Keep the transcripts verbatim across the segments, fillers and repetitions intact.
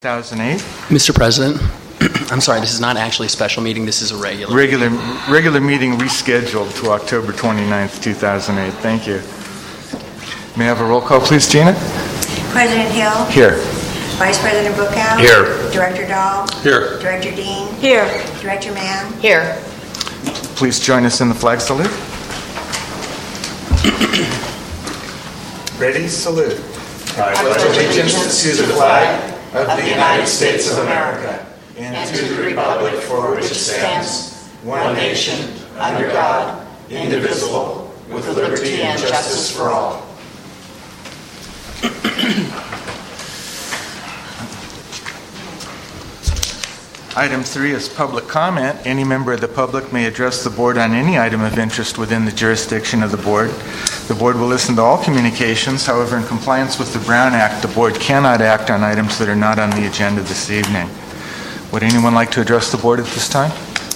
two thousand eight. Mister President, I'm sorry, this is not actually a special meeting, this is a regular Regular regular meeting rescheduled to October twenty-ninth, two thousand eight. Thank you. May I have a roll call, please, Gina? President Hill. Here. Vice President Bookout. Here. Director Dahl. Here. Director Dean. Here. Director Mann. Here. Please join us in the flag salute. Ready, salute. I pledge allegiance to the flag of the United States of America and to the republic for which it stands, one nation, under God, indivisible, with liberty and justice for all. Item three is public comment. Any member of the public may address the board on any item of interest within the jurisdiction of the board. The board will listen to all communications. However, in compliance with the Brown Act, the board cannot act on items that are not on the agenda this evening. Would anyone like to address the board at this time?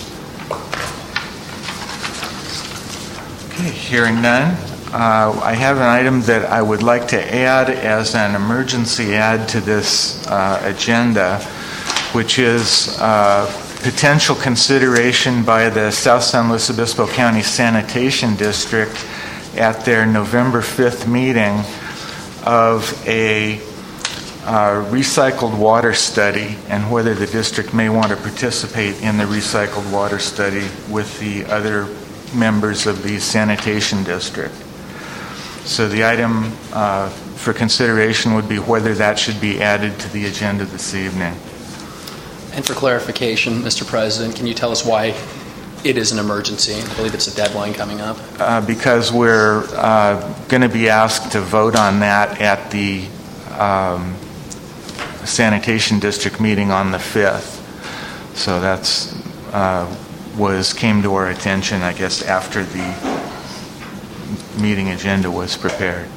Okay, hearing none. Uh, I have an item that I would like to add as an emergency add to this uh, agenda, which is uh, potential consideration by the South San Luis Obispo County Sanitation District at their November fifth meeting of a uh, recycled water study and whether the district may want to participate in the recycled water study with the other members of the sanitation district. So the item uh, for consideration would be whether that should be added to the agenda this evening. And for clarification, Mister President, can you tell us why it is an emergency? I believe it's a deadline coming up. Uh, because we're uh, going to be asked to vote on that at the um, sanitation district meeting on the fifth. So that's uh, was came to our attention, I guess, after the meeting agenda was prepared.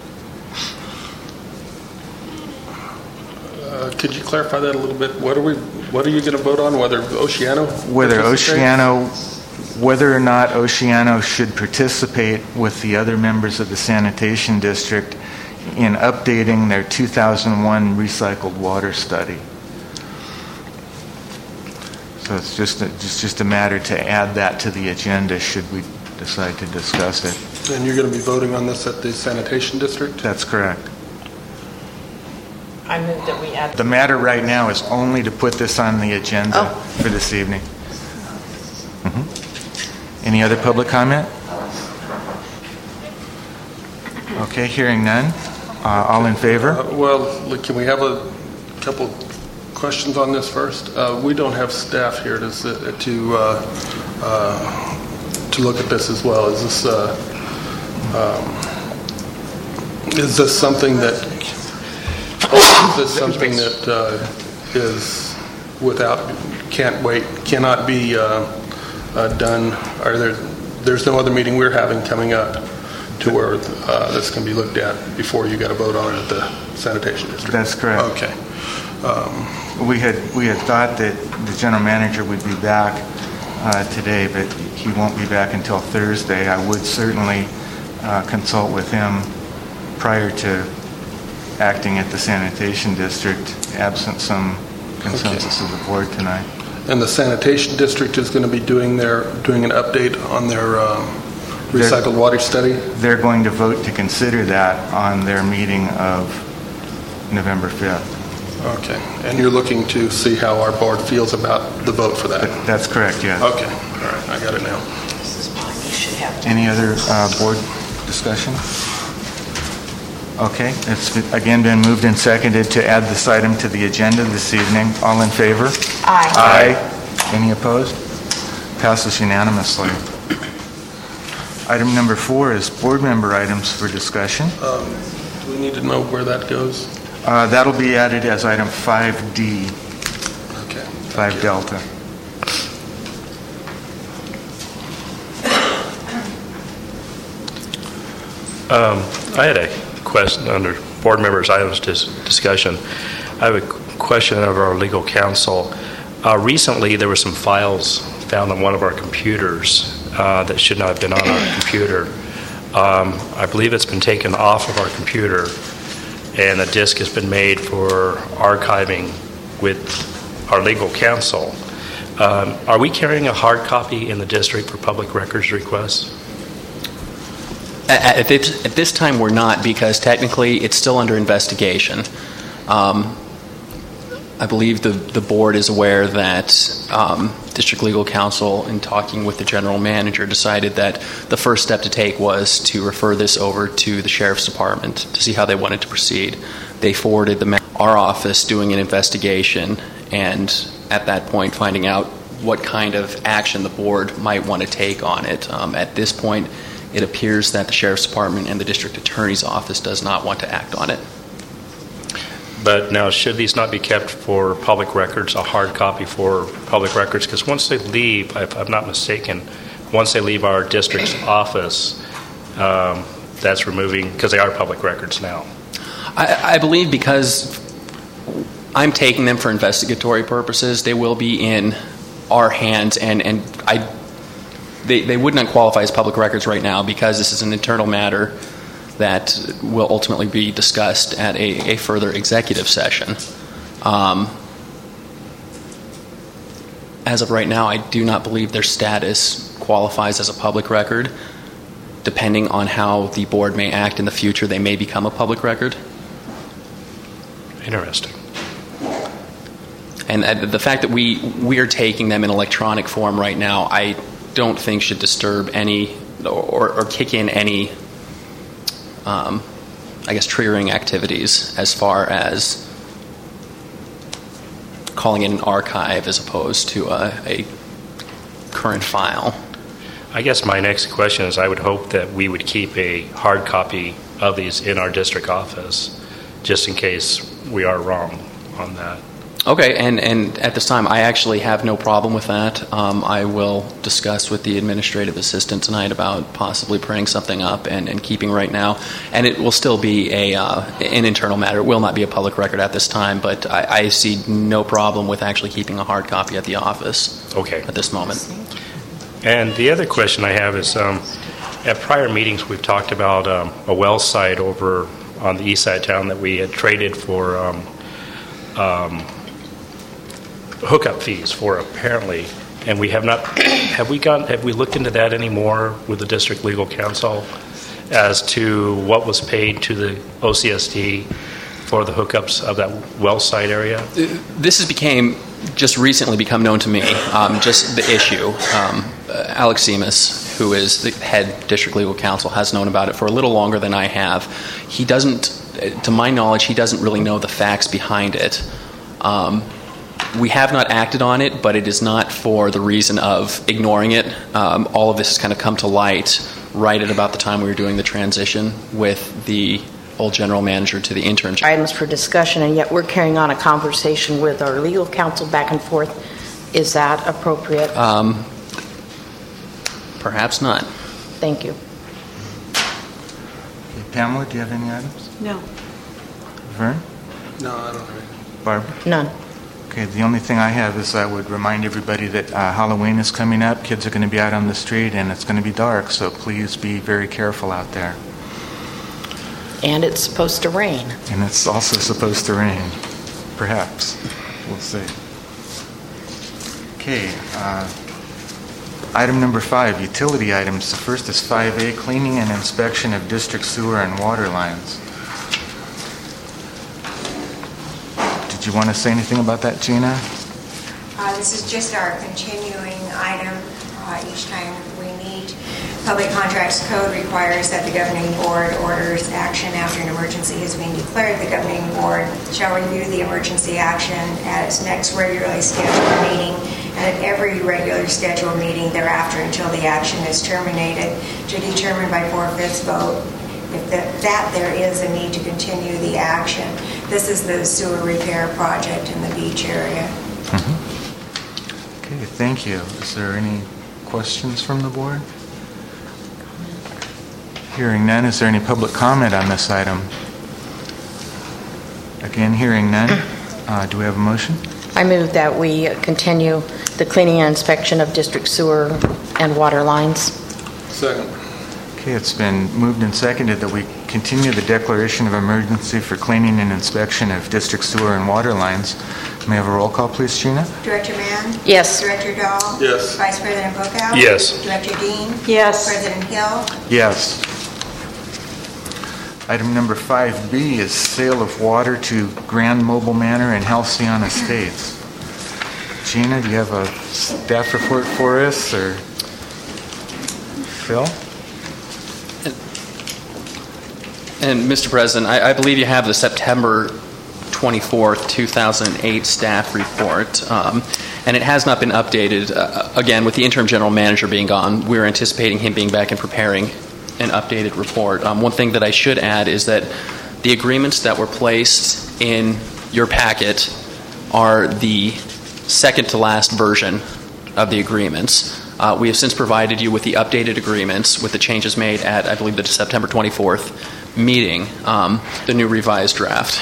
Uh, could you clarify that a little bit? What are we? What are you going to vote on? Whether Oceano? Whether Oceano, whether or not Oceano should participate with the other members of the sanitation district in updating their two thousand one recycled water study. So it's just a, it's just a matter to add that to the agenda should we decide to discuss it. And you're going to be voting on this at the sanitation district? That's correct. I move that we add. The matter right now is only to put this on the agenda Oh. for this evening. Mm-hmm. Any other public comment? Okay, hearing none. Uh, all in favor? Uh, well, look, can we have a couple questions on this first? Uh, we don't have staff here to to uh, uh, to look at this as well. Is this uh, um, is this something that? Is this something that uh, is without, can't wait, cannot be uh, uh, done? Are there? There's no other meeting we're having coming up to where uh, this can be looked at before you got to vote on it at the sanitation district. That's correct. Okay. Um, we had we had thought that the general manager would be back uh, today, but he won't be back until Thursday. I would certainly uh, consult with him prior to acting at the sanitation district, absent some consensus okay. of the board tonight. And the sanitation district is going to be doing their doing an update on their um, recycled they're, water study? They're going to vote to consider that on their meeting of November fifth. Okay. And you're looking to see how our board feels about the vote for that? Th- that's correct, yes. Okay. All right. I got it now. This is fine. You should have. Any other uh, board discussion? Okay, it's again been moved and seconded to add this item to the agenda this evening. All in favor? Aye. Aye. Any opposed? Passes unanimously. Item number four is board member items for discussion. Um, do we need to know where that goes? Uh, that'll be added as item five D. Okay. five Delta. Um, I had a question under board members' items dis- discussion. I have a question of our legal counsel. Uh, recently, there were some files found on one of our computers uh, that should not have been on our computer. Um, I believe it's been taken off of our computer, and a disk has been made for archiving with our legal counsel. Um, Are we carrying a hard copy in the district for public records requests? At, at, this, at this time, we're not, because technically it's still under investigation. Um, I believe the, the board is aware that um, District Legal Counsel, in talking with the general manager, decided that the first step to take was to refer this over to the Sheriff's Department to see how they wanted to proceed. They forwarded the ma- our office doing an investigation, and at that point finding out what kind of action the board might want to take on it. Um, at this point, it appears that the Sheriff's Department and the District Attorney's Office does not want to act on it. But now, should these not be kept for public records, a hard copy for public records? Because once they leave, if I'm not mistaken, once they leave our district's office, um, that's removing, because they are public records now. I, I believe because I'm taking them for investigatory purposes, they will be in our hands, and, and I, they, they would not qualify as public records right now because this is an internal matter that will ultimately be discussed at a, a further executive session. Um, as of right now, I do not believe their status qualifies as a public record. Depending on how the board may act in the future, they may become a public record. Interesting. And uh, the fact that we, we are taking them in electronic form right now, I don't think should disturb any or, or kick in any Um, I guess triggering activities as far as calling it an archive as opposed to a, a current file. I guess my next question is, I would hope that we would keep a hard copy of these in our district office, just in case we are wrong on that. Okay, and, and at this time, I actually have no problem with that. Um, I will discuss with the administrative assistant tonight about possibly printing something up and, and keeping right now. And it will still be a uh, an internal matter. It will not be a public record at this time, but I, I see no problem with actually keeping a hard copy at the office. Okay. At this moment. And the other question I have is, um, at prior meetings, we've talked about um, a well site over on the east side of town that we had traded for um, um, hookup fees for, apparently, and we have not. Have we gone? Have we looked into that anymore with the district legal counsel as to what was paid to the O C S D for the hookups of that well site area? This has became just recently become known to me. Um, just the issue. Um, uh, Alex Seamus, who is the head district legal counsel, has known about it for a little longer than I have. He doesn't, to my knowledge, he doesn't really know the facts behind it. Um, We have not acted on it, but it is not for the reason of ignoring it. Um, all of this has kind of come to light right at about the time we were doing the transition with the old general manager to the intern. Items for discussion, and yet we're carrying on a conversation with our legal counsel back and forth. Is that appropriate? Um, perhaps not. Thank you. Okay, Pamela, do you have any items? No. Vern? No, I don't know. Barbara? None. Okay, the only thing I have is I would remind everybody that uh, Halloween is coming up. Kids are going to be out on the street, and it's going to be dark, so please be very careful out there. And it's supposed to rain. And it's also supposed to rain, perhaps. We'll see. Okay, uh, item number five, utility items. The first is five A, cleaning and inspection of district sewer and water lines. Did you want to say anything about that, Gina? Uh, This is just our continuing item. Uh, Each time we meet, Public Contracts Code requires that the governing board orders action after an emergency has been declared. The governing board shall review the emergency action at its next regularly scheduled meeting and at every regular scheduled meeting thereafter until the action is terminated, to determine by four-fifths vote if that, that there is a need to continue the action. This is the sewer repair project in the beach area. Mm-hmm. Okay, thank you. Is there any questions from the board? Hearing none, is there any public comment on this item? Again, hearing none, uh, do we have a motion? I move that we continue the cleaning and inspection of district sewer and water lines. Second. Okay, it's been moved and seconded that we continue the declaration of emergency for cleaning and inspection of district sewer and water lines. May I have a roll call, please, Gina? Director Mann? Yes. Director Dahl? Yes. Vice President Bookout? Yes. Director Dean? Yes. President Hill? Yes. Item number five B is sale of water to Grand Mobile Manor and Halcyon Estates. Gina, do you have a staff report for us, or Phil? And Mister President, I, I believe you have the September twenty-fourth, two thousand eight staff report, um, and it has not been updated. Uh, again, with the interim general manager being gone, we're anticipating him being back and preparing an updated report. Um, one thing that I should add is that the agreements that were placed in your packet are the second to last version of the agreements. Uh, we have since provided you with the updated agreements with the changes made at, I believe, the September twenty-fourth meeting, um, the new revised draft.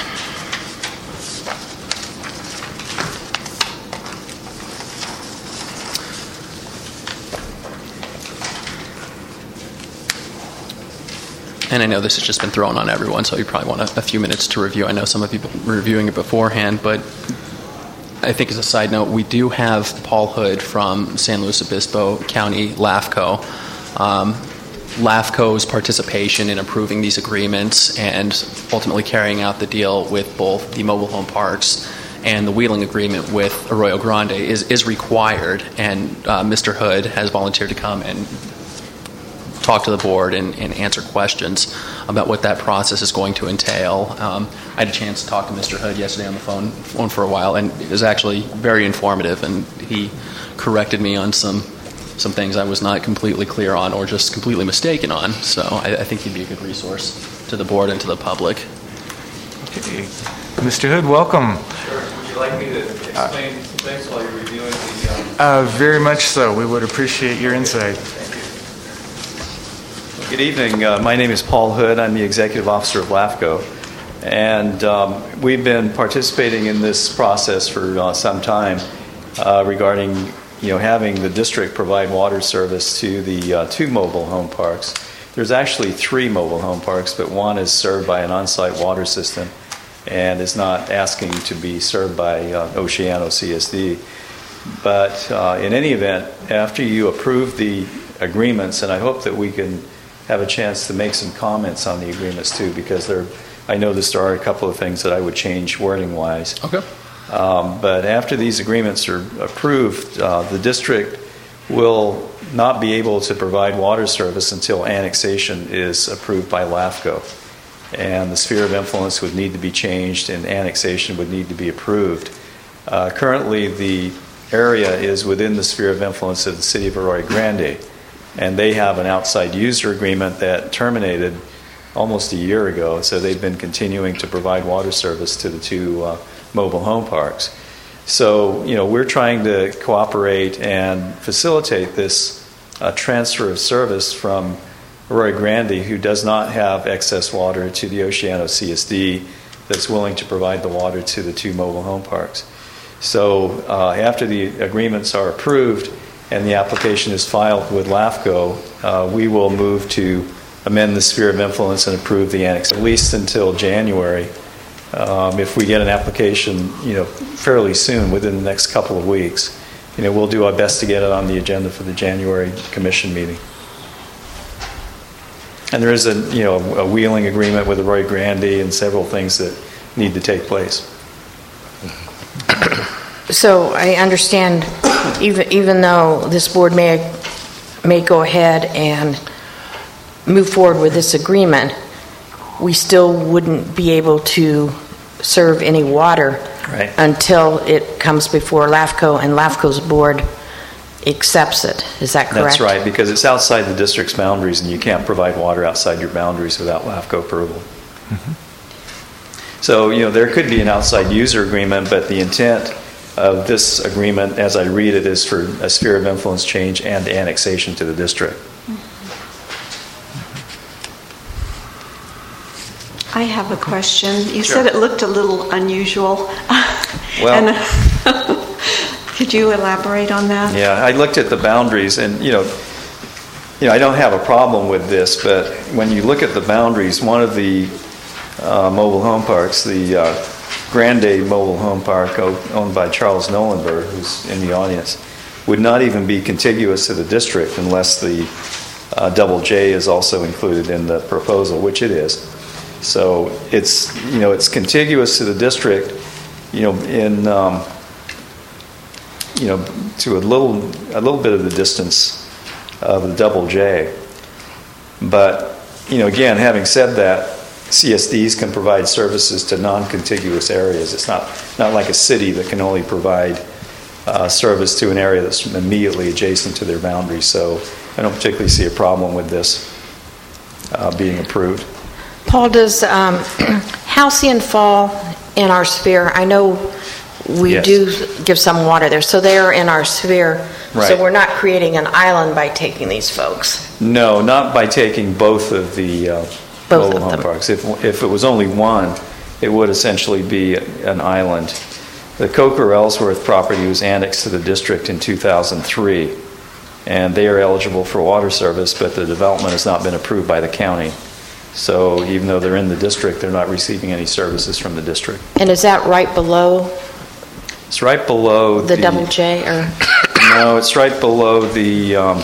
And I know this has just been thrown on everyone, so you probably want a, a few minutes to review. I know some of you were reviewing it beforehand, but I think as a side note, we do have Paul Hood from San Luis Obispo County LAFCO. Um, LAFCO's participation in approving these agreements and ultimately carrying out the deal with both the mobile home parks and the wheeling agreement with Arroyo Grande is, is required, and uh, Mister Hood has volunteered to come and talk to the board and, and answer questions about what that process is going to entail. Um, I had a chance to talk to Mister Hood yesterday on the phone, phone for a while, and it was actually very informative, and he corrected me on some some things I was not completely clear on or just completely mistaken on. So I, I think he'd be a good resource to the board and to the public. Okay. Mister Hood, welcome. Sure. Would you like me to explain some things while you're reviewing the... Um... Uh, very much so. We would appreciate your insight. Good evening. Uh, my name is Paul Hood. I'm the Executive Officer of LAFCO. And um, we've been participating in this process for uh, some time uh, regarding you know, having the district provide water service to the uh, two mobile home parks. There's actually three mobile home parks, but one is served by an on-site water system and is not asking to be served by uh, Oceano C S D. But uh, in any event, after you approve the agreements, and I hope that we can have a chance to make some comments on the agreements too, because there, I noticed there are a couple of things that I would change wording-wise. Okay. Um, but after these agreements are approved, uh, the district will not be able to provide water service until annexation is approved by LAFCO. And the sphere of influence would need to be changed and annexation would need to be approved. Uh, currently, the area is within the sphere of influence of the city of Arroyo Grande, and they have an outside user agreement that terminated almost a year ago, so they've been continuing to provide water service to the two uh, mobile home parks. So, you know, we're trying to cooperate and facilitate this uh, transfer of service from Arroyo Grande, who does not have excess water, to the Oceano C S D that's willing to provide the water to the two mobile home parks. So uh, after the agreements are approved and the application is filed with LAFCO, uh, we will move to amend the sphere of influence and approve the annex, at least until January. Um, if we get an application, you know, fairly soon, within the next couple of weeks, you know, we'll do our best to get it on the agenda for the January commission meeting. And there is a, you know, a wheeling agreement with Arroyo Grande and several things that need to take place. So I understand, even even though this board may may go ahead and move forward with this agreement, we still wouldn't be able to serve any water right. until it comes before LAFCO and LAFCO's board accepts it. Is that correct? That's right, because it's outside the district's boundaries, and you can't provide water outside your boundaries without LAFCO approval. Mm-hmm. So, you know, there could be an outside user agreement, but the intent of this agreement, as I read it, is for a sphere of influence change and annexation to the district. I have a question. You Sure. said it looked a little unusual. Well, and, could you elaborate on that? Yeah, I looked at the boundaries, and you know, you know, I don't have a problem with this, but when you look at the boundaries, one of the uh, mobile home parks, the uh, Grande Mobile Home Park o- owned by Charles Nolenberg, who's in the audience, would not even be contiguous to the district unless the uh, Double J is also included in the proposal, which it is. So it's, you know, it's contiguous to the district, you know, in, um, you know, to a little, a little bit of the distance of the Double J. But, you know, again, having said that, C S Ds can provide services to non-contiguous areas. It's not, not like a city that can only provide uh, service to an area that's immediately adjacent to their boundary. So I don't particularly see a problem with this uh, being approved. Paul, does um, Halcyon fall in our sphere? I know we Yes. do give some water there, so they're in our sphere. Right. So we're not creating an island by taking these folks. No, not by taking both of the uh, Both mobile of home them. parks. If, if it was only one, it would essentially be an island. The Coker Ellsworth property was annexed to the district in two thousand three, and they are eligible for water service, but the development has not been approved by the county. So even though they're in the district, they're not receiving any services from the district. And is that right below It's right below the, the... Double J? Or No, it's right below the um,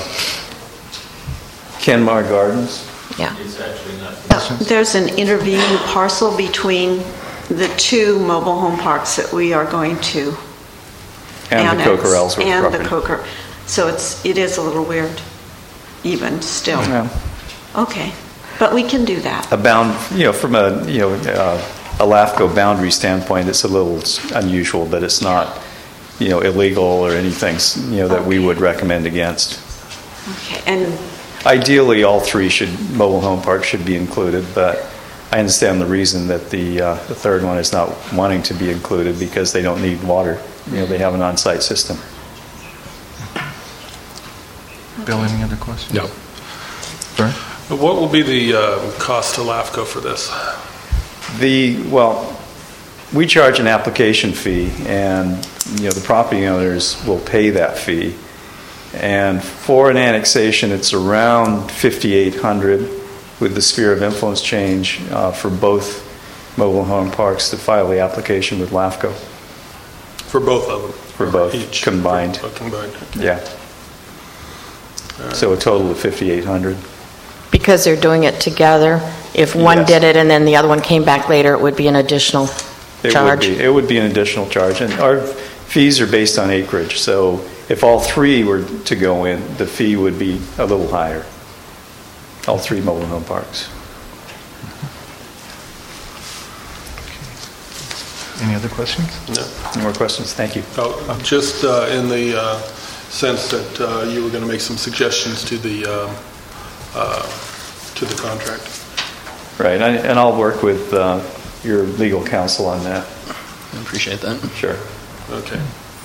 Kenmar Gardens. yeah. Uh, There's an intervening parcel between the two mobile home parks that we are going to And the annex. Coker Ellsworth And property. the Coker. So it's, it is a little weird, even still. Yeah. Okay, but we can do that. A bound, you know, from a, you know, uh, a LAFCO boundary standpoint, it's a little unusual, but it's not, you know, illegal or anything, you know, that we would recommend against. Okay, and Ideally, all three should, mobile home parks should be included, but I understand the reason that the, uh, the third one is not wanting to be included because they don't need water. You know, they have an on-site system. Bill, any other questions? No. Vern? What will be the uh, cost to LAFCO for this? The, well, we charge an application fee, and, you know, the property owners will pay that fee. And for an annexation, it's around fifty-eight hundred dollars with the sphere of influence change uh, for both mobile home parks to file the application with LAFCO. For both of them? For both, Each? combined. Oh, combined. Yeah. So a total of fifty-eight hundred dollars. Because they're doing it together. If one Yes. did it and then the other one came back later, it would be an additional It charge. would be, it would be an additional charge. And our fees are based on acreage, so if all three were to go in, the fee would be a little higher. All three mobile home parks. Any other questions? No. Any more questions? Thank you. Oh, just uh, in the uh, sense that uh, you were going to make some suggestions to the uh, uh, to the contract. Right, and I- and I'll work with uh, your legal counsel on that. I appreciate that. Sure. Okay.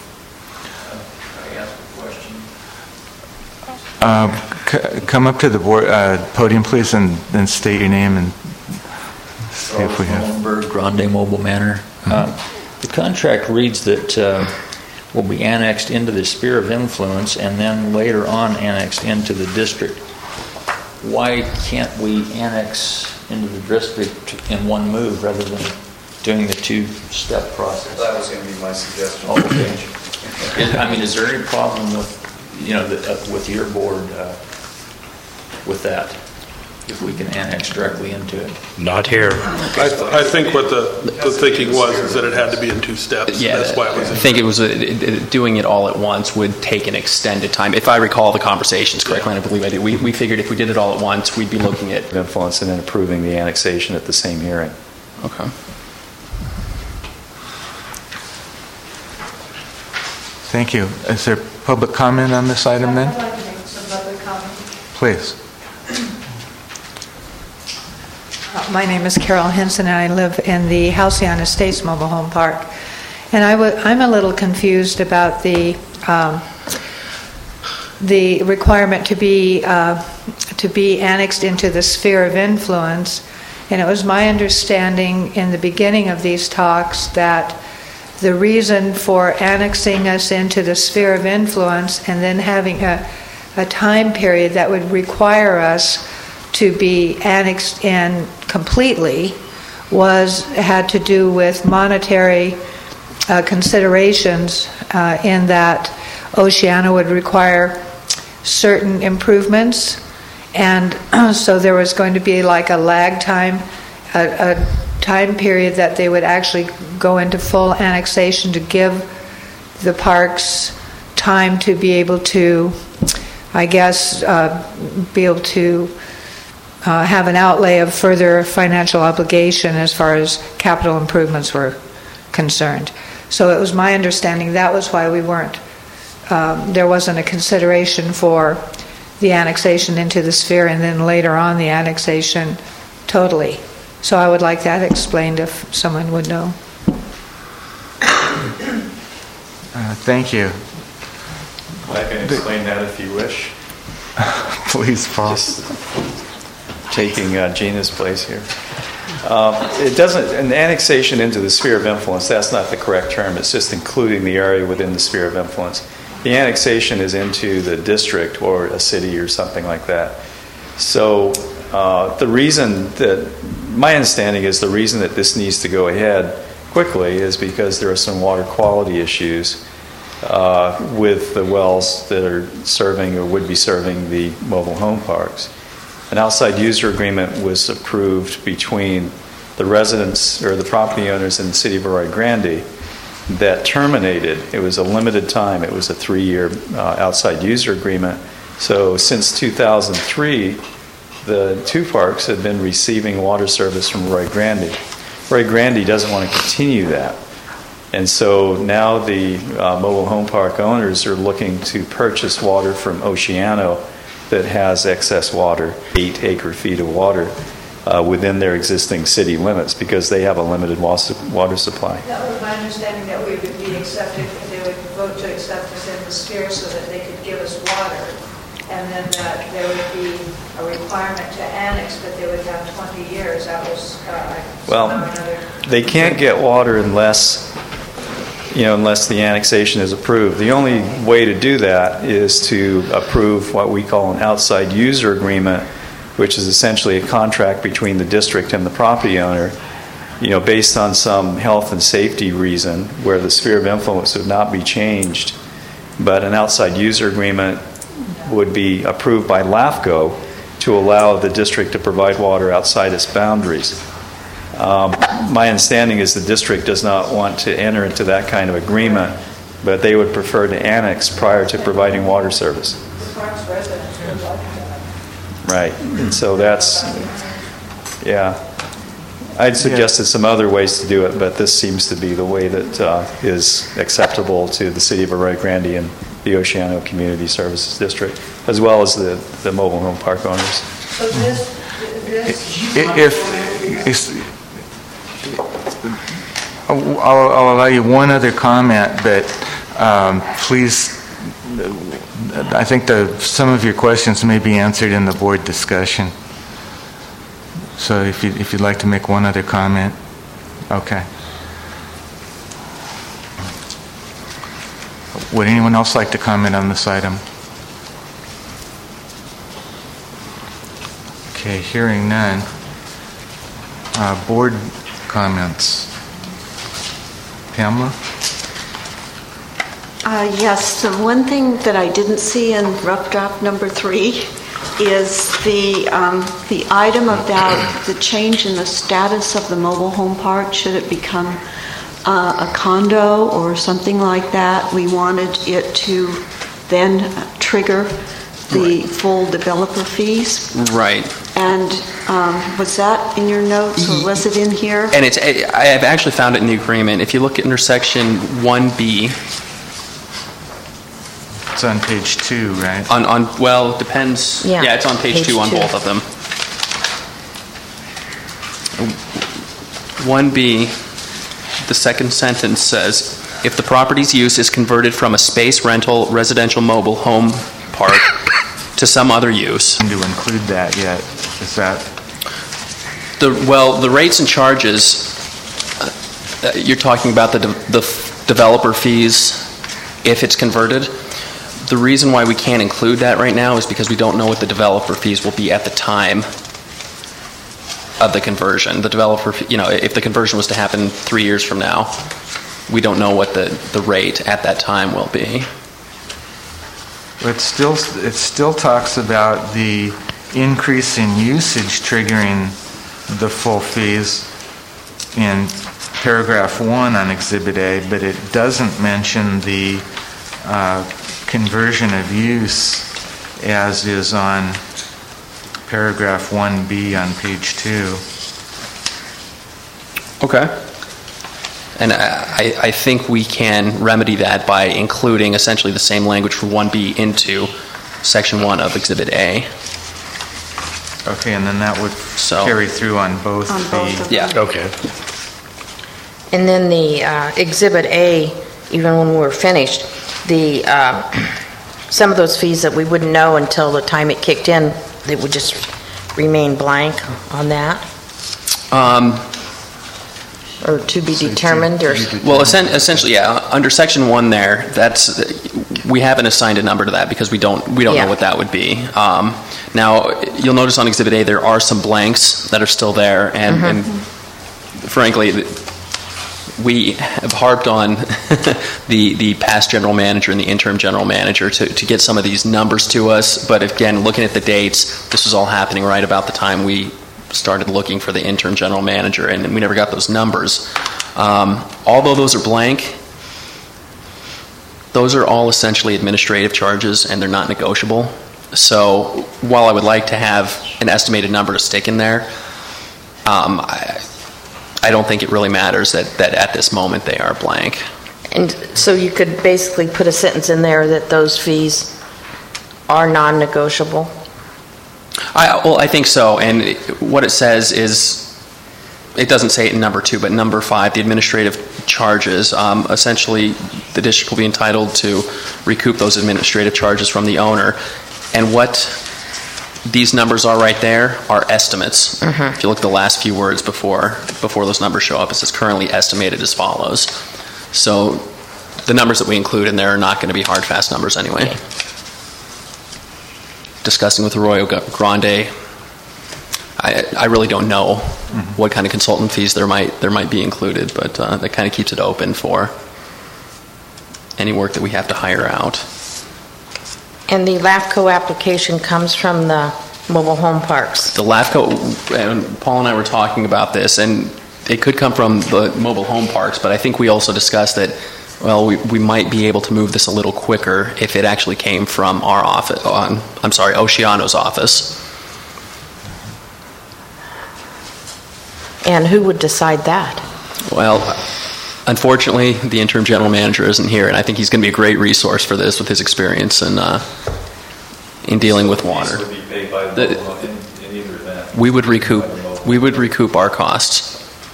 Uh, c- Come up to the board, uh, podium, please, and then state your name and see if we have... Charles Grande Mobile Manor. Uh, The contract reads that uh, will be annexed into the sphere of influence and then later on annexed into the district. Why can't we annex into the district in one move rather than doing the two-step process? That was going to be my suggestion. Oh, okay. Is- I mean, is there any problem with, you know, the, uh, with your board uh, with that? If we can annex directly into it? Not here. I, th- I think what the, the thinking was is that it had to be in two steps. Yeah, That's why it was I in think it was, a, it, it- doing it all at once would take an extended time. If I recall the conversations correctly, and I believe I did, we, we figured if we did it all at once, we'd be looking at... Influence and then approving the annexation at the same hearing. Okay. Thank you. Is there public comment on this item then? I'd like to make some public comment. Please. Uh, My name is Carol Henson, and I live in the Halcyon Estates Mobile Home Park. And I w- I'm a little confused about the um, the requirement to be uh, to be annexed into the sphere of influence. And it was my understanding in the beginning of these talks that the reason for annexing us into the sphere of influence and then having a, a time period that would require us to be annexed in completely was had to do with monetary uh, considerations uh, in that Oceana would require certain improvements, and so there was going to be like a lag time, a, a time period that they would actually go into full annexation to give the parks time to be able to, I guess, uh, be able to uh, have an outlay of further financial obligation as far as capital improvements were concerned. So it was my understanding that was why we weren't, um, there wasn't a consideration for the annexation into the sphere and then later on the annexation totally. So I would like that explained if someone would know. Uh, thank you. I can explain that if you wish. Please, Paul. Just taking uh, Gina's place here. Um, it doesn't, an annexation into the sphere of influence, that's not the correct term. It's just including the area within the sphere of influence. The annexation is into the district or a city or something like that. So uh, the reason that, my understanding is the reason that this needs to go ahead quickly is because there are some water quality issues uh, with the wells that are serving or would be serving the mobile home parks. An outside user agreement was approved between the residents or the property owners in the city of Arroyo Grande that terminated. It was a limited time. It was a three-year uh, outside user agreement. So since two thousand three, the two parks have been receiving water service from Arroyo Grande. Arroyo Grande doesn't want to continue that. And so now the uh, mobile home park owners are looking to purchase water from Oceano that has excess water, eight acre feet of water uh, within their existing city limits because they have a limited water supply. That was my understanding that we would be accepted, they would vote to accept us in the sphere so that they could give us water, and then that there would be a requirement to annex, but they would have twenty years. That was uh, well, another. They can't get water unless you know, unless the annexation is approved. The only way to do that is to approve what we call an outside user agreement, which is essentially a contract between the district and the property owner, you know, based on some health and safety reason where the sphere of influence would not be changed. But an outside user agreement would be approved by LAFCO to allow the district to provide water outside its boundaries. Um, my understanding is the district does not want to enter into that kind of agreement, but they would prefer to annex prior to providing water service. The parks residents would like that. Right, and so that's, yeah. I'd suggested some other ways to do it, but this seems to be the way that uh, is acceptable to the city of Arroyo Grande and the Oceano Community Services District, as well as the, the mobile home park owners. So this, this If, if I'll, I'll allow you one other comment, but um, please, I think the, some of your questions may be answered in the board discussion. So if, you, if you'd like to make one other comment, okay. Would anyone else like to comment on this item? Okay, hearing none. Uh, board comments. Pamela? Uh, yes, the one thing that I didn't see in rough draft number three is the um, the item about the change in the status of the mobile home park. Should it become uh, a condo or something like that? We wanted it to then trigger the right. full developer fees. Right. And um, was that in your notes, or was it in here? And it's I have actually found it in the agreement. If you look at intersection one B. It's on page two, right? On, on well, it depends. Yeah, yeah, it's on page, page two, two on both of them. one B, the second sentence says, if the property's use is converted from a space rental residential mobile home park to some other use. To include that yet, is that? The, well, the rates and charges, uh, you're talking about the, de- the f- developer fees if it's converted. The reason why we can't include that right now is because we don't know what the developer fees will be at the time of the conversion. The developer, you know, if the conversion was to happen three years from now, we don't know what the, the rate at that time will be. It still, it still talks about the increase in usage triggering the full fees in paragraph one on Exhibit A, but it doesn't mention the uh, conversion of use as is on paragraph one B on page two. Okay. And I, I think we can remedy that by including essentially the same language for one B into section one of Exhibit A. Okay, and then that would So- carry through on both On both of the... Yeah. Okay. And then the uh, Exhibit A, even when we're finished, the, uh, some of those fees that we wouldn't know until the time it kicked in, they would just remain blank on that? Um, Or to be determined, or... Well, essen- essentially, yeah. Under section one, there, that's we haven't assigned a number to that because we don't we don't Yeah. know what that would be. Um, now, you'll notice on Exhibit A there are some blanks that are still there, and, and frankly, th- we have harped on the the past general manager and the interim general manager to to get some of these numbers to us. But again, looking at the dates, this was all happening right about the time we started looking for the interim general manager, and we never got those numbers. Um, although those are blank, those are all essentially administrative charges, and they're not negotiable. So while I would like to have an estimated number to stick in there, um, I, I don't think it really matters that, that at this moment they are blank. And so you could basically put a sentence in there that those fees are non-negotiable? I, well, I think so, and it, what it says is, it doesn't say it in number two, but number five, the administrative charges. Um, essentially, the district will be entitled to recoup those administrative charges from the owner, and what these numbers are right there are estimates. Mm-hmm. If you look at the last few words before before those numbers show up, it says currently estimated as follows. So the numbers that we include in there are not going to be hard, fast numbers anyway. Okay. Discussing with Arroyo Grande, I, I really don't know mm-hmm. what kind of consultant fees there might there might be included, but uh, that kind of keeps it open for any work that we have to hire out. And the LAFCO application comes from the mobile home parks? The LAFCO, and Paul and I were talking about this, and it could come from the mobile home parks, but I think we also discussed that, well, we, we might be able to move this a little quicker if it actually came from our office, on, I'm sorry, Oceano's office. And who would decide that? Well, unfortunately, the interim general manager isn't here, and I think he's going to be a great resource for this with his experience in, uh, in dealing with water. Would be paid by the mobile home in, in either event. We would recoup, we would recoup our costs.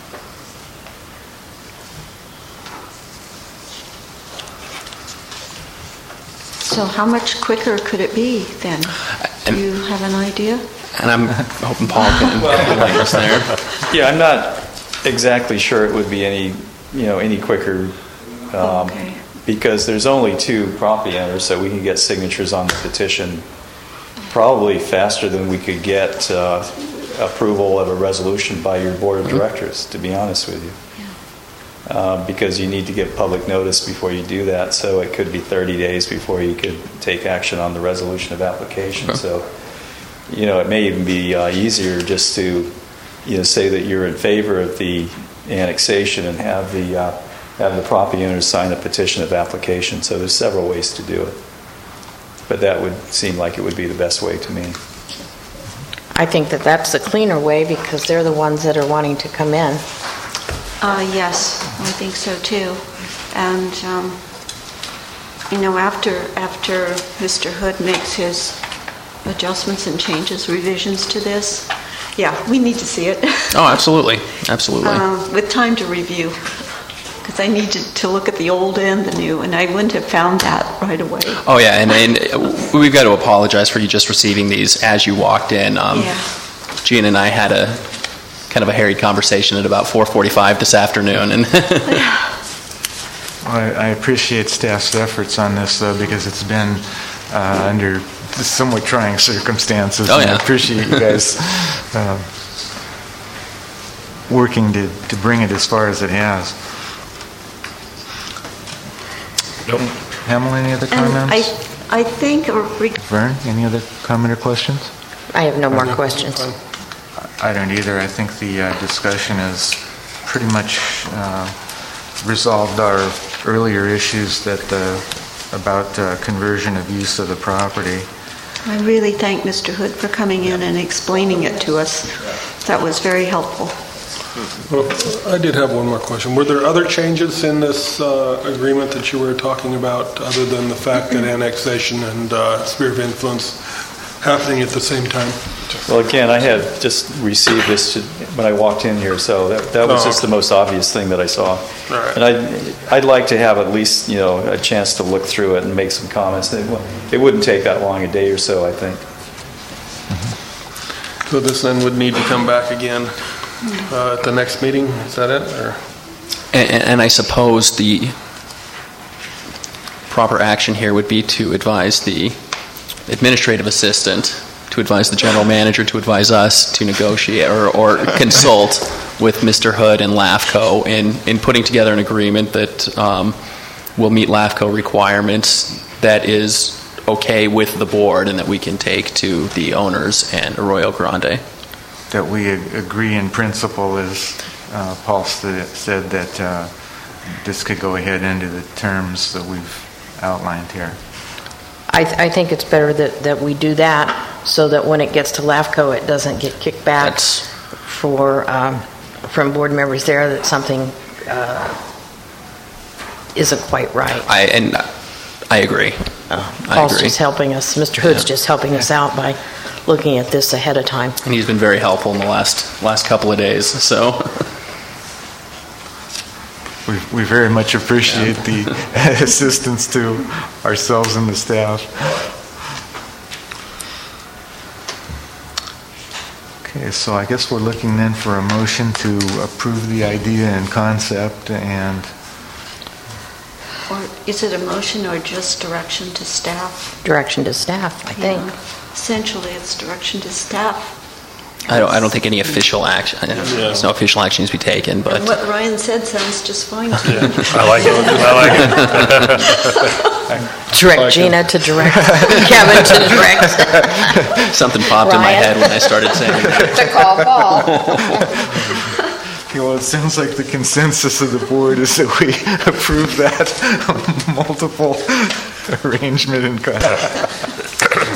So how much quicker could it be then? Do you have an idea? And I'm hoping Paul can enlighten us there. Yeah, I'm not exactly sure it would be any, you know, any quicker um, Okay. because there's only two property owners, so we can get signatures on the petition probably faster than we could get uh, approval of a resolution by your board of directors, to be honest with you. Uh, because you need to give public notice before you do that, so it could be thirty days before you could take action on the resolution of application. Okay. So, you know, it may even be uh, easier just to, you know, say that you're in favor of the annexation and have the uh, have the property owners sign a petition of application. So there's several ways to do it, but that would seem like it would be the best way to me. I think that that's the cleaner way because they're the ones that are wanting to come in. Uh, yes, I think so too. And, um, you know, after, after Mister Hood makes his adjustments and changes, revisions to this, yeah, we need to see it. Oh, absolutely, absolutely. Uh, with time to review, because I need to, to look at the old and the new, and I wouldn't have found that right away. Oh, yeah, and, and we've got to apologize for you just receiving these as you walked in. Um, Yeah. Gina and I had a kind of a harried conversation at about four forty-five this afternoon. And Well, I I appreciate staff's efforts on this, though, because it's been uh, under somewhat trying circumstances. Oh, and yeah. I appreciate you guys uh, working to, to bring it as far as it has. Nope. Hamel, any other And comments? I, I think, or re- Vern, any other comment or questions? I have no more questions. I don't either. I think the uh, discussion has pretty much uh, resolved our earlier issues that uh, about uh, conversion of use of the property. I really thank Mister Hood for coming in and explaining it to us. That was very helpful. Well, I did have one more question. Were there other changes in this uh, agreement that you were talking about, other than the fact that annexation and uh, sphere of influence happening at the same time? Well, again, I had just received this when I walked in here, so that, that was Oh, just okay. the most obvious thing that I saw. All right. And I'd, I'd like to have at least, you know, a chance to look through it and make some comments. It, wou- it wouldn't take that long, a day or so, I think. So this then would need to come back again uh, at the next meeting? Is that it? Or? And, and I suppose the proper action here would be to advise the administrative assistant, to advise the general manager, to advise us to negotiate or, or consult with Mister Hood and LAFCO in, in putting together an agreement that um, will meet LAFCO requirements that is okay with the board and that we can take to the owners and Arroyo Grande. That we ag- agree in principle, as uh, Paul st- said, that uh, this could go ahead into the terms that we've outlined here. I, th- I think it's better that, that we do that so that when it gets to LAFCO, it doesn't get kicked back That's for um, from board members there that something uh, isn't quite right. I and I agree. Uh, I Paul's agree. just helping us. Mister Hood's Yeah. just helping us out by looking at this ahead of time. And he's been very helpful in the last last couple of days. So. We, we very much appreciate the assistance to ourselves and the staff. Okay, so I guess we're looking then for a motion to approve the idea and concept, and Or is it a motion or just direction to staff? Direction to staff, I think. Yeah. Essentially, it's direction to staff. I don't, I don't think any official action, there's no official action needs to be taken, And but what Ryan said sounds just fine to me. I like it. I like it. Direct Gina to direct, Kevin to direct. something popped in my Ryan? head when I started saying that. To call Paul. okay, well, it sounds like the consensus of the board is that we approve that multiple arrangement and concept.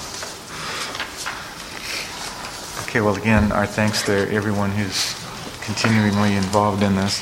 Okay, well, again, our thanks to everyone who's continuingly involved in this.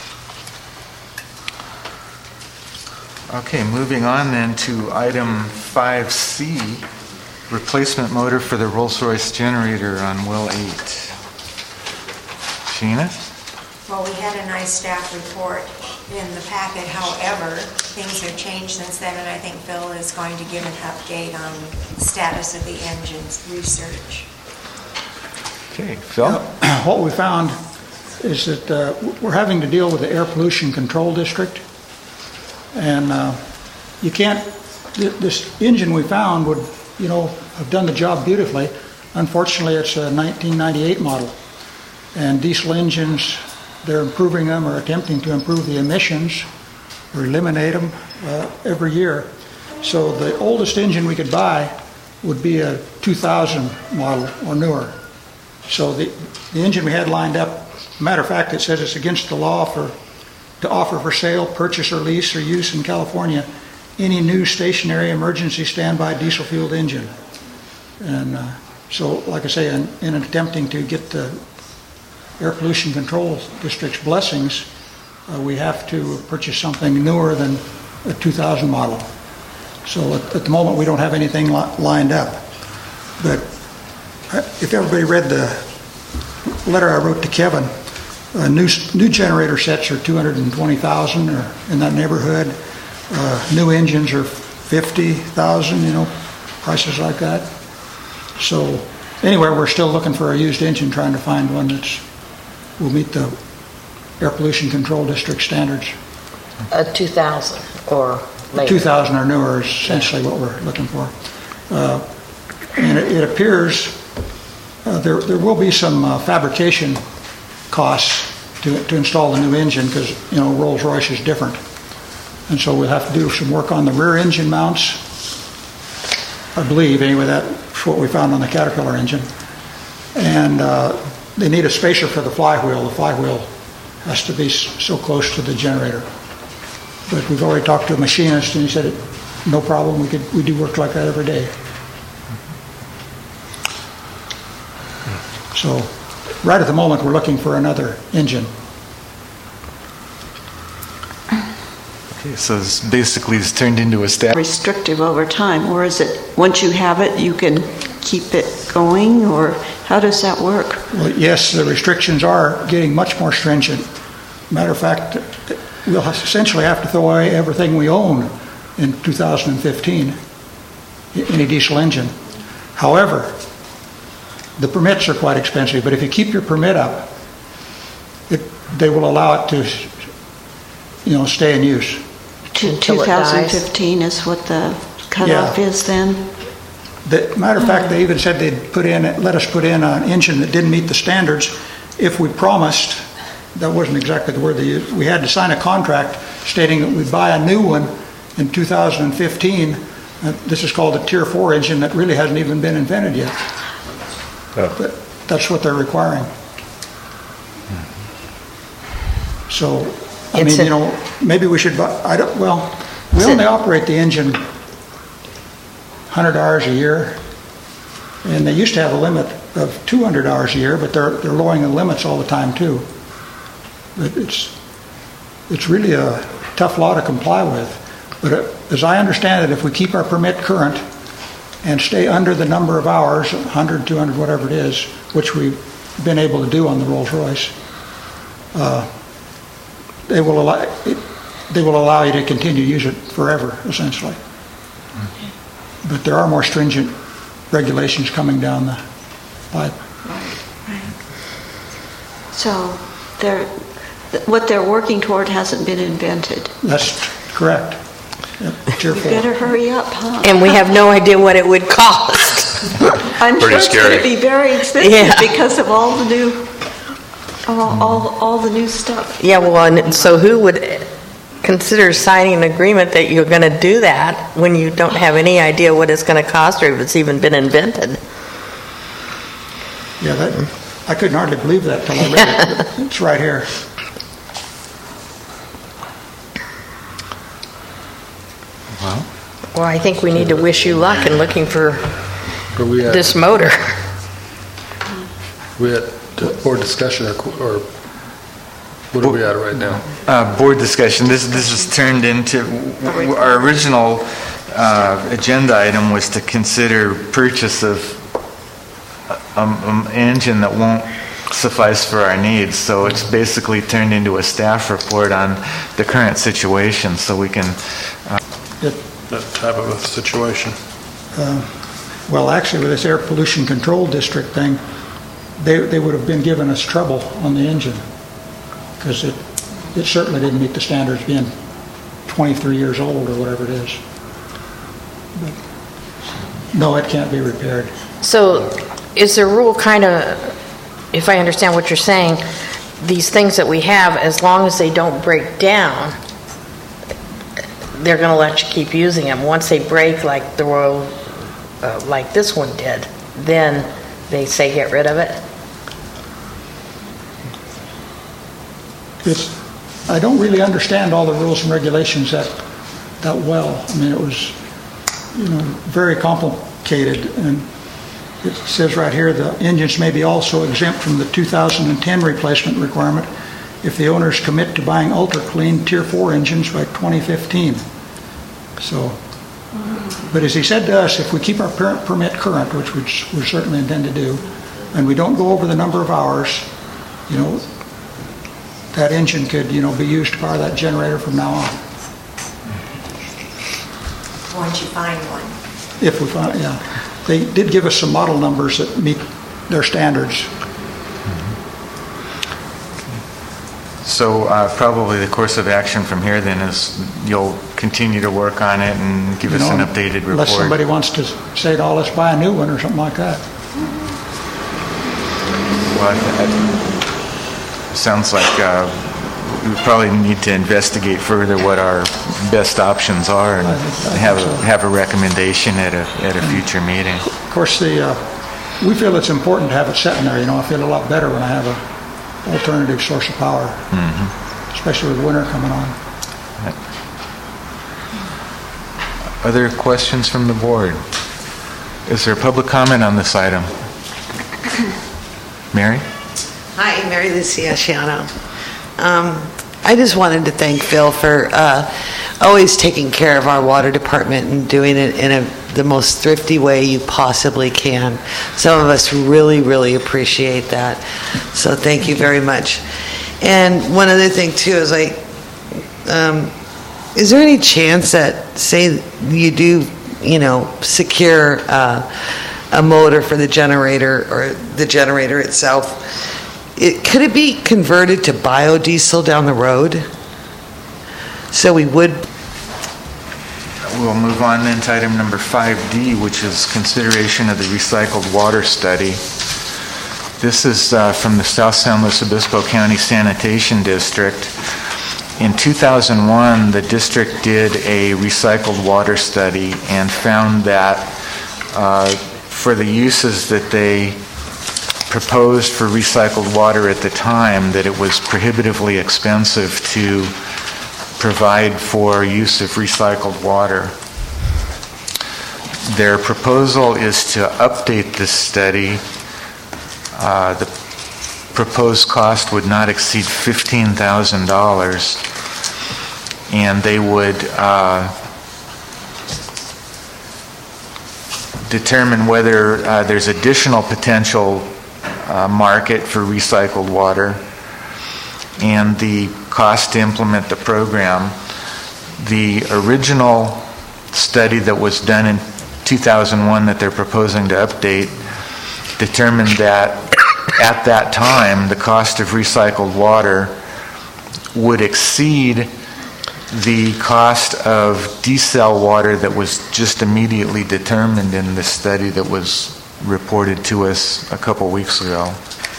Okay, moving on then to item five C, replacement motor for the Rolls-Royce generator on well eight. Gina? Well, we had a nice staff report in the packet. However, things have changed since then, and I think Phil is going to give an update on the status of the engine's research. Okay, Phil? Uh, What we found is that uh, we're having to deal with the Air Pollution Control District. And uh, you can't, th- this engine we found would, you know, have done the job beautifully. Unfortunately, it's a nineteen ninety-eight model. And diesel engines, they're improving them or attempting to improve the emissions or eliminate them uh, every year. So the oldest engine we could buy would be a two thousand model or newer. So the, the engine we had lined up, matter of fact, it says it's against the law for to offer for sale, purchase, or lease, or use in California any new stationary emergency standby diesel-fueled engine. And uh, so, like I say, in, in attempting to get the Air Pollution Control District's blessings, uh, we have to purchase something newer than a two thousand model. So at, at the moment, we don't have anything li- lined up. But if everybody read the letter I wrote to Kevin, uh, new new generator sets are two hundred twenty thousand or in that neighborhood. Uh, new engines are fifty thousand, you know, prices like that. So anyway, we're still looking for a used engine, trying to find one that's will meet the Air Pollution Control District standards. A two thousand or later. two thousand or newer is essentially what we're looking for. Uh, and it, it appears Uh, there, there will be some uh, fabrication costs to, to install the new engine because, you know, Rolls-Royce is different. And so we'll have to do some work on the rear engine mounts. I believe, anyway, that's what we found on the Caterpillar engine. And uh, they need a spacer for the flywheel. The flywheel has to be so close to the generator. But we've already talked to a machinist, and he said, no problem, we could we do work like that every day. So right at the moment, we're looking for another engine. Okay, so it's basically it's turned into a staff. Restrictive over time, or is it, once you have it, you can keep it going, or how does that work? Well, yes, the restrictions are getting much more stringent. Matter of fact, we'll essentially have to throw away everything we own in two thousand fifteen, any diesel engine. However, the permits are quite expensive, but if you keep your permit up, it, they will allow it to, you know, stay in use. To two thousand fifteen is what the cutoff Yeah. is then? The, matter of fact, they even said they'd put in, let us put in an engine that didn't meet the standards if we promised, that wasn't exactly the word they used, we had to sign a contract stating that we'd buy a new one in two thousand fifteen. Uh, this is called a Tier four engine that really hasn't even been invented yet. Oh. But that's what they're requiring. So, I It's mean, a- you know, maybe we should buy, I don't, well, we Is only it- operate the engine one hundred hours a year, and they used to have a limit of two hundred hours a year, but they're, they're lowering the limits all the time too. But it's, it's really a tough law to comply with. But uh, as I understand it, if we keep our permit current and stay under the number of hours, one hundred, two hundred, whatever it is, which we've been able to do on the Rolls-Royce, uh, they will allow, it, they will allow you to continue to use it forever, essentially. But there are more stringent regulations coming down the pipe. So they're, what they're working toward hasn't been invented. That's correct. Yep, Tier You four. better hurry up, huh? And we have no idea what it would cost. I'm Pretty sure it's going scary. to be very expensive Yeah. because of all the new, all, all, all the new stuff. Yeah, well, and so who would consider signing an agreement that you're going to do that when you don't have any idea what it's going to cost or if it's even been invented? Yeah, that, I couldn't hardly believe that till I read it. But it's right here. Well, Well, I think we need to wish you luck in looking for Are we at, this motor. we at board discussion, or, or what are we at right now? uh, board discussion. This this is turned into w- our original uh, agenda item was to consider purchase of an engine that won't suffice for our needs. So it's basically turned into a staff report on the current situation, so we can. That type of a situation. Uh, well, actually, with this air pollution control district thing, they, they would have been giving us trouble on the engine because it, it certainly didn't meet the standards being twenty-three years old or whatever it is. But, no, it can't be repaired. So is the rule kind of, if I understand what you're saying, these things that we have, as long as they don't break down, they're going to let you keep using them. Once they break, like the Royal, uh, like this one did, then they say get rid of it? It's, I don't really understand all the rules and regulations that, that well. I mean, it was, you know, very complicated, and it says right here, the engines may be also exempt from the two thousand ten replacement requirement if the owners commit to buying ultra-clean Tier four engines by twenty fifteen. So, but as he said to us, if we keep our per- permit current, which we we certainly intend to do, and we don't go over the number of hours, you know, that engine could, you know, be used to power that generator from now on. Once you find one. If we find, yeah. They did give us some model numbers that meet their standards. So uh, probably the course of action from here then is you'll continue to work on it and give You us know, an updated report. Unless somebody wants to say, oh, let's buy a new one or something like that. Well, I- sounds like uh, we probably need to investigate further what our best options are and have a, have a recommendation at a at a future meeting. Of course, the uh, we feel it's important to have it sitting there. You know, I feel a lot better when I have a alternative source of power, mm-hmm. especially with winter coming on. Other questions from the board? Is there public comment on this item? Mary? Hi, Mary Lucia Shiano. Um, I just wanted to thank Phil for uh, always taking care of our water department and doing it in a, the most thrifty way you possibly can. Some of us really, really appreciate that. So thank you very much. And one other thing too is like, um, is there any chance that, say, you do, you know, secure uh, a motor for the generator or the generator itself? It, could it be converted to biodiesel down the road? So we would. We'll move on then to item number five D, which is consideration of the recycled water study. This is uh, from the South San Luis Obispo County Sanitation District. In two thousand one, the district did a recycled water study and found that uh, for the uses that they proposed for recycled water at the time, that it was prohibitively expensive to provide for use of recycled water. Their proposal is to update this study. Uh, the proposed cost would not exceed fifteen thousand dollars, and they would uh, determine whether uh, there's additional potential uh, market for recycled water and the cost to implement the program. The original study that was done in two thousand one that they're proposing to update determined that at that time the cost of recycled water would exceed the cost of desal water that was just immediately determined in the study that was reported to us a couple weeks ago.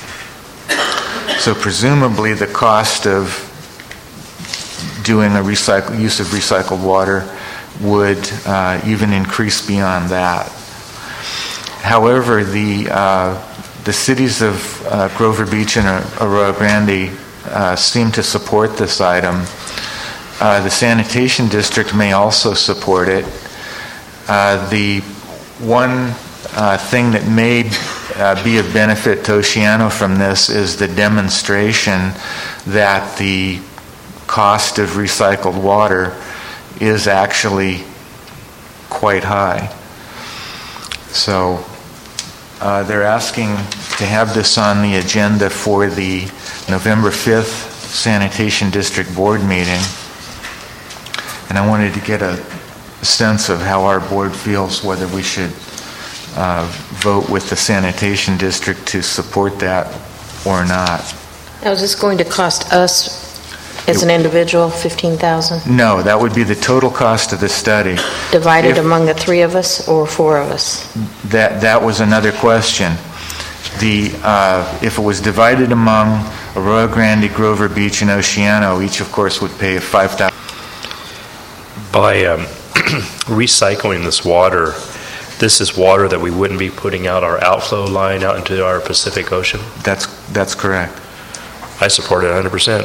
So presumably the cost of doing a recycle, use of recycled water would uh, even increase beyond that. However, the uh, the cities of uh, Grover Beach and Arroyo Grande uh, seem to support this item. Uh, the sanitation district may also support it. Uh, the one uh, thing that may uh, be of benefit to Oceano from this is the demonstration that the cost of recycled water is actually quite high. So uh, they're asking to have this on the agenda for the November fifth Sanitation District Board meeting. And I wanted to get a sense of how our board feels, whether we should uh, vote with the sanitation district to support that or not. Now, is this going to cost us as an individual fifteen thousand dollars? No, that would be the total cost of the study. Divided if, if, among the three of us or four of us? That that was another question. The uh, if it was divided among Arroyo Grande, Grover Beach, and Oceano, each of course would pay five thousand dollars. By um, recycling this water, this is water that we wouldn't be putting out our outflow line out into our Pacific Ocean? That's that's correct. I support it one hundred percent.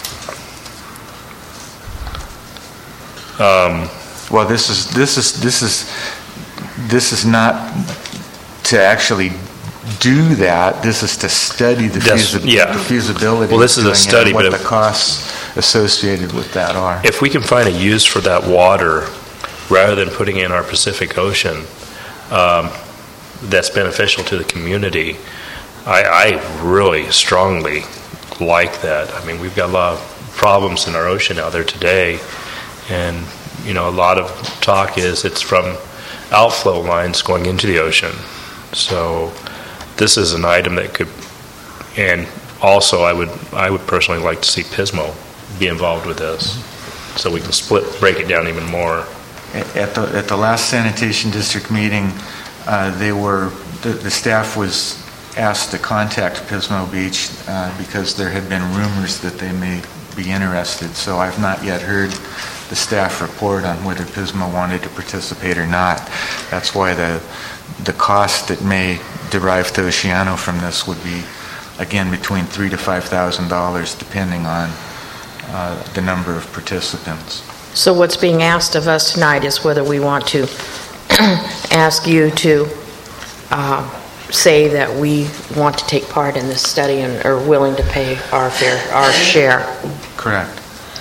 Um, well, this is this is this is this is not to actually do that. This is to study the, feasi- yeah. the feasibility. Well, this is a study, and what but the if, costs associated with that are. If we can find a use for that water rather than putting it in our Pacific Ocean, um, that's beneficial to the community, I, I really strongly like that. I mean, we've got a lot of problems in our ocean out there today, and you know, a lot of talk is it's from outflow lines going into the ocean. So this is an item that could, and also I would I would personally like to see Pismo be involved with this, so we can split break it down even more. At the at the last sanitation district meeting, uh, they were the, the staff was asked to contact Pismo Beach uh, because there had been rumors that they may be interested. So I've not yet heard the staff report on whether Pismo wanted to participate or not. That's why the the cost that may derive to Oceano from this would be, again, between three to five thousand dollars, depending on uh, the number of participants. So what's being asked of us tonight is whether we want to ask you to uh, say that we want to take part in this study and are willing to pay our fair, our share. Correct.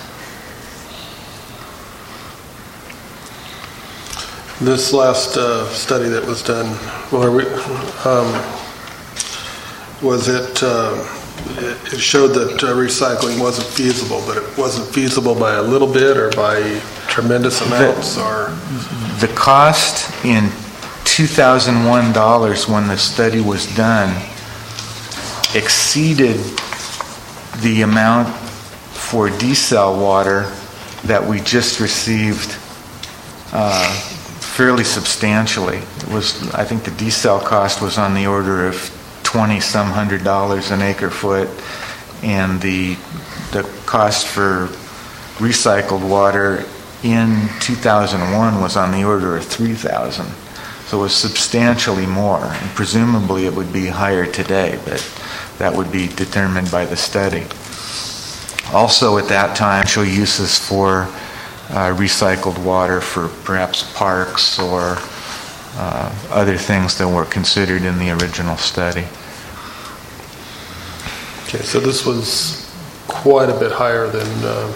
This last uh, study that was done, well, are we, um, was it, uh, it showed that uh, recycling wasn't feasible, but it wasn't feasible by a little bit or by tremendous amounts? The, or the cost in two thousand one dollars when the study was done exceeded the amount for desal water that we just received uh, fairly substantially. It was, I think the desal cost was on the order of twenty some hundred dollars an acre foot, and the the cost for recycled water in two thousand one was on the order of three thousand. So it was substantially more, and presumably it would be higher today, but that would be determined by the study. Also at that time, potential uses for uh, recycled water for perhaps parks or uh, other things that were considered in the original study. Okay, so this was quite a bit higher than uh,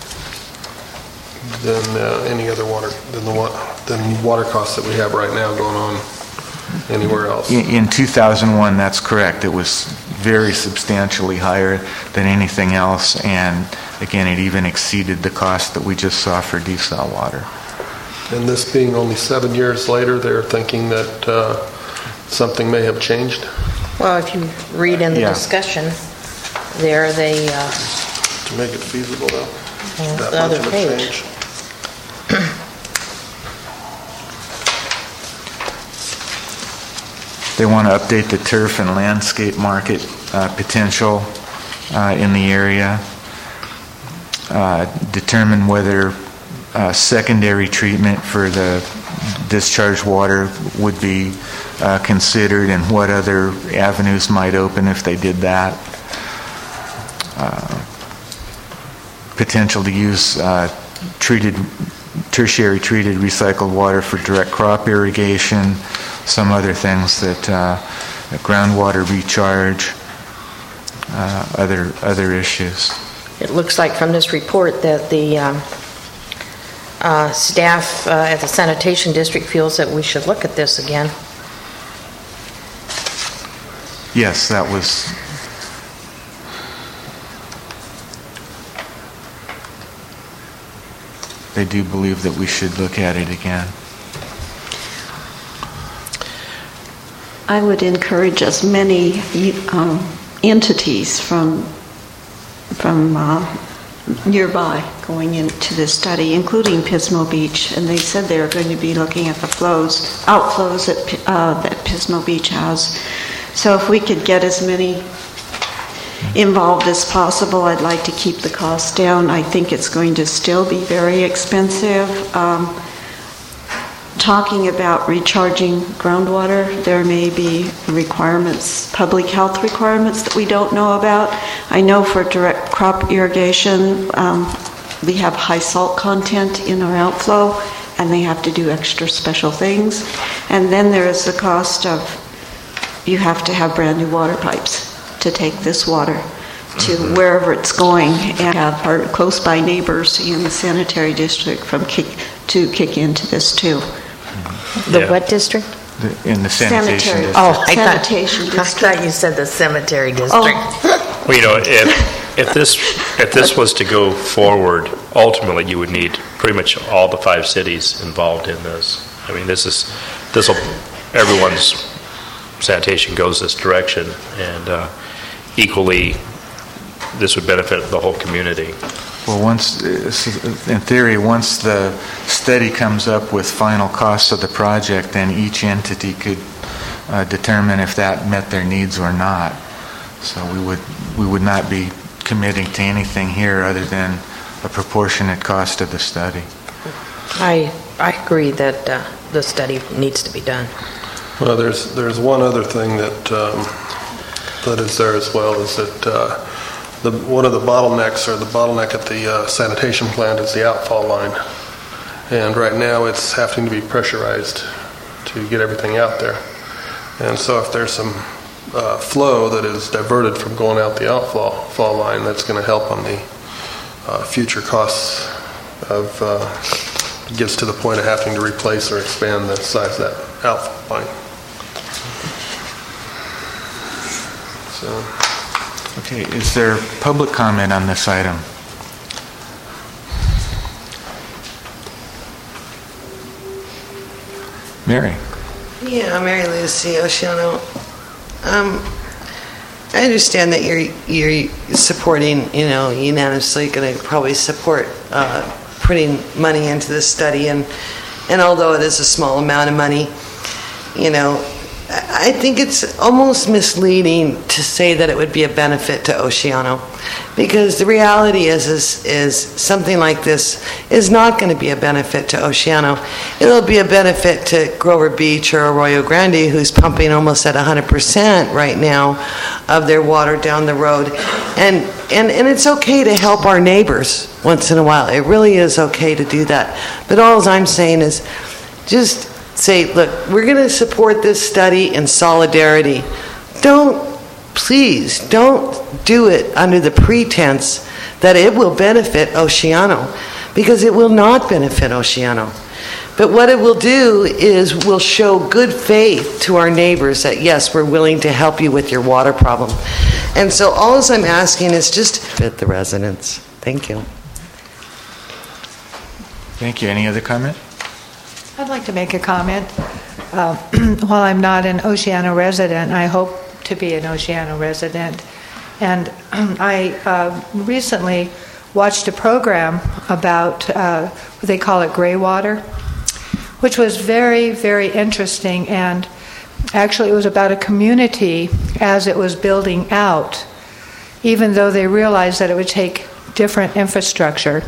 than uh, any other water than the wa- than water costs that we have right now going on anywhere else. In, in two thousand one, that's correct. It was very substantially higher than anything else, and again, it even exceeded the cost that we just saw for desal water. And this being only seven years later, they're thinking that uh, something may have changed? Well, if you read in the Yeah. discussion there, they... Uh, to make it feasible, though? Well, that the much other of a page. change? They want to update the turf and landscape market uh, potential uh, in the area, uh, determine whether uh, secondary treatment for the discharge water would be uh, considered and what other avenues might open if they did that. Uh, potential to use uh, treated, tertiary treated recycled water for direct crop irrigation, some other things that uh, groundwater recharge, uh, other other issues. It looks like from this report that the um, uh, staff uh, at the sanitation district feels that we should look at this again. Yes, that was. They do believe that we should look at it again. I would encourage as many um, entities from from uh, nearby going into this study, including Pismo Beach, and they said they are going to be looking at the flows, outflows that uh, that Pismo Beach has. So if we could get as many involved as possible, I'd like to keep the cost down. I think it's going to still be very expensive. Um, Talking about recharging groundwater, there may be requirements, public health requirements that we don't know about. I know for direct crop irrigation, um, we have high salt content in our outflow, and they have to do extra special things. And then there is the cost of, you have to have brand new water pipes to take this water to wherever it's going, and have our close by neighbors in the sanitary district from kick, to kick into this too. The Yeah. what district? The, in the sanitation Sanitary. district. Oh, I thought, Sanitation I district. thought you said the cemetery district. Oh. Well, you know, if, if this, if this was to go forward, ultimately you would need pretty much all the five cities involved in this. I mean, this is, this will, everyone's sanitation goes this direction, and uh, equally, this would benefit the whole community. Well, once, in theory, once the study comes up with final costs of the project, then each entity could uh, determine if that met their needs or not. So we would we would not be committing to anything here other than a proportionate cost of the study. I I agree that uh, the study needs to be done. Well, there's there's one other thing that um, that is there as well, is that uh, the one of the bottlenecks, or the bottleneck at the uh, sanitation plant, is the outfall line, and right now it's having to be pressurized to get everything out there. And so if there's some uh, flow that is diverted from going out the outfall fall line, that's going to help on the uh, future costs of uh, gets to the point of having to replace or expand the size of that outfall line. So, okay, is there public comment on this item? Mary. Yeah, Mary Lucy Oceano. Um, I understand that you're you're supporting, you know, unanimously going to probably support uh, putting money into this study, and and although it is a small amount of money, you know, I think it's almost misleading to say that it would be a benefit to Oceano, because the reality is is, is something like this is not going to be a benefit to Oceano. It'll be a benefit to Grover Beach or Arroyo Grande, who's pumping almost at one hundred percent right now of their water down the road. And, and, and it's okay to help our neighbors once in a while. It really is okay to do that. But all I'm saying is just say, look, we're going to support this study in solidarity. Don't, please, don't do it under the pretense that it will benefit Oceano, because it will not benefit Oceano. But what it will do is will show good faith to our neighbors that, yes, we're willing to help you with your water problem. And so all I'm asking is just fit the residents. Thank you. Thank you. Any other comment? I'd like to make a comment. Uh, while I'm not an Oceano resident, I hope to be an Oceano resident. And I uh, recently watched a program about uh, what they call it gray water, which was very, very interesting. And actually it was about a community as it was building out, even though they realized that it would take different infrastructure.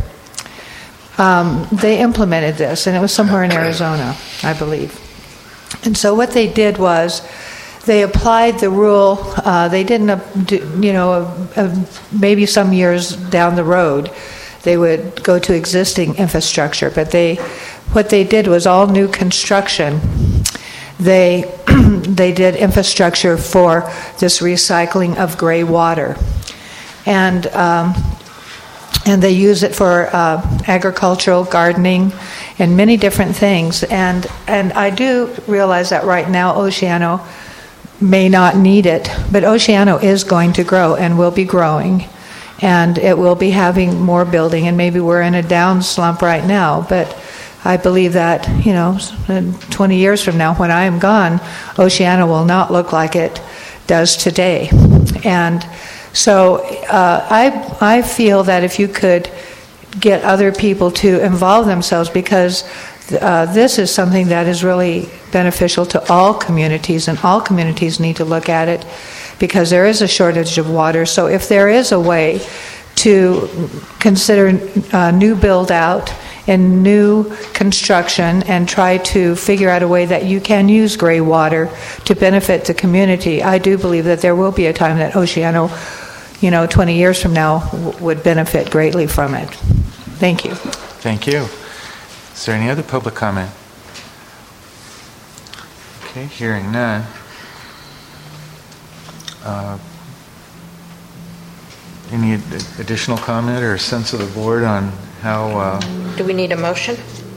Um, they implemented this, and it was somewhere in Arizona, I believe. And so what they did was they applied the rule. Uh, they didn't, uh, do, you know, uh, uh, maybe some years down the road, they would go to existing infrastructure. But they, what they did was all new construction. They they did infrastructure for this recycling of gray water, and. Um, And they use it for uh, agricultural, gardening, and many different things. And and I do realize that right now Oceano may not need it, but Oceano is going to grow and will be growing. And it will be having more building, and maybe we're in a down slump right now. But I believe that, you know, twenty years from now, when I am gone, Oceano will not look like it does today. And so uh, I I feel that if you could get other people to involve themselves, because uh, this is something that is really beneficial to all communities, and all communities need to look at it, because there is a shortage of water. So if there is a way to consider uh, new build out and new construction and try to figure out a way that you can use gray water to benefit the community, I do believe that there will be a time that Oceano, you know, twenty years from now, w- would benefit greatly from it. Thank you. Thank you. Is there any other public comment? Okay, hearing none. Uh, any ad- additional comment or sense of the board on how... Uh, Do we need a motion?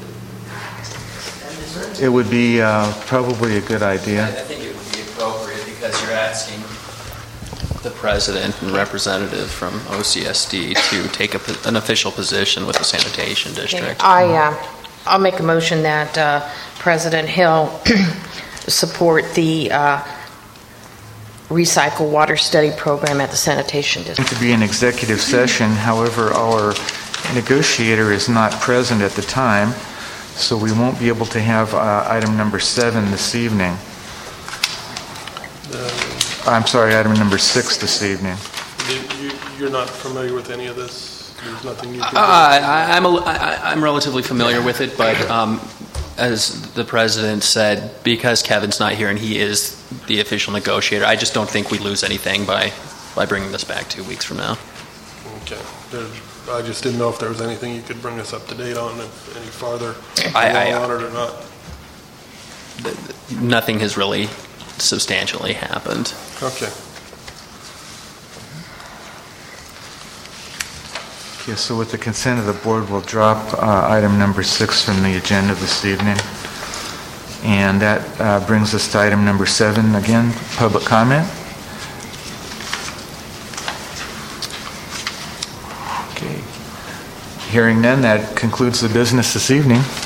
it would be uh, probably a good idea. I think it would be appropriate, because you're asking the president and representative from O C S D to take a, an official position with the sanitation district. I, uh, I'll make a motion that uh, President Hill support the uh, recycle water study program at the sanitation district. To be an executive session, however, our negotiator is not present at the time, so we won't be able to have uh, item number seven this evening. I'm sorry, item number six this evening. You- You're not familiar with any of this? There's nothing you can do? Uh, I, I'm, a, I, I'm relatively familiar with it, but um, as the president said, because Kevin's not here and he is the official negotiator, I just don't think we lose anything by, by bringing this back two weeks from now. Okay. There's, I just didn't know if there was anything you could bring us up to date on, if any farther I- I- on it or not. Nothing has really substantially happened. Okay. Okay, so with the consent of the board, we'll drop uh, item number six from the agenda this evening. And that uh, brings us to item number seven, again, public comment. Okay. Hearing none, that concludes the business this evening.